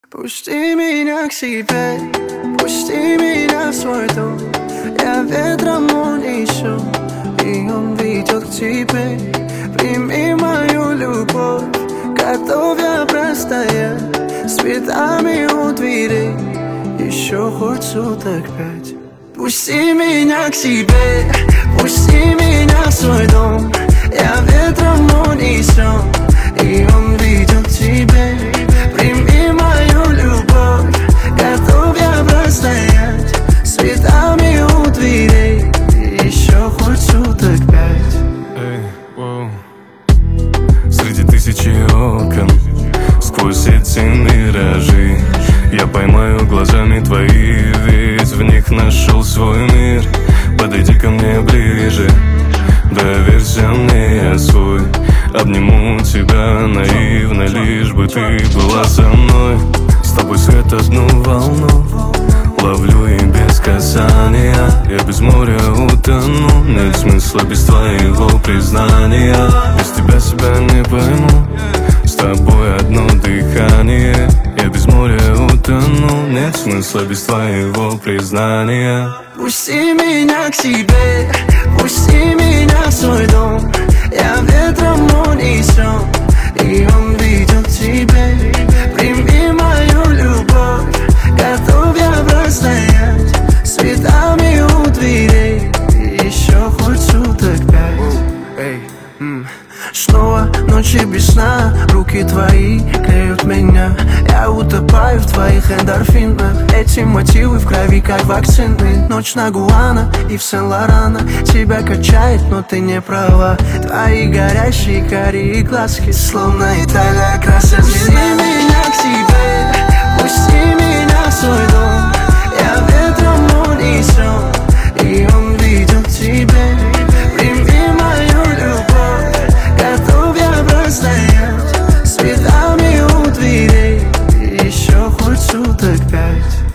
Пусти меня к себе, пусти меня в свой дом. Я ветром унесу, и он ведет к тебе. Прими мою любовь, готов я простоять с цветами у дверей еще хоть суток 5. Пусти меня к себе, пусти меня в свой дом. Я ветром унесу, и он ведет к тебе. Прими мою любовь, готов я простоять с цветами у дверей еще хоть суток 5. Среди тысячи окон, сквозь эти миражи, я поймаю глазами твои, ведь в них нашел свой мир. Подойди ко мне ближе, доверься мне, я свой. Обниму тебя наивно, лишь бы ты была со мной. С тобой свет одну волну ловлю и без касания. Я без моря утону, нет смысла без твоего признания. Без тебя себя не пойму, с тобой одно дыхание. Я без моря утону, нет смысла без твоего признания. Пусти меня к себе, пусти меня в свой дом. Я ветром унесу, и он ведет к тебе. Прими мою любовь, готов я простоять с цветами у дверей еще хоть суток 5. Снова ночи без сна, руки твои клеют меня. Я утопаю в твоих эндорфинах. Эти мотивы в крови, как вакцины. Ночь на Гуана и в Сен-Лорана. Тебя качает, но ты не права. Твои горящие карие глазки, словно Италия, красят. Пусти меня к себе, пусти меня в свой дом. Я ветром унесу, и он ведет к тебе. Прими мою любовь, готов я простоять с цветами у дверей еще хоть суток 5.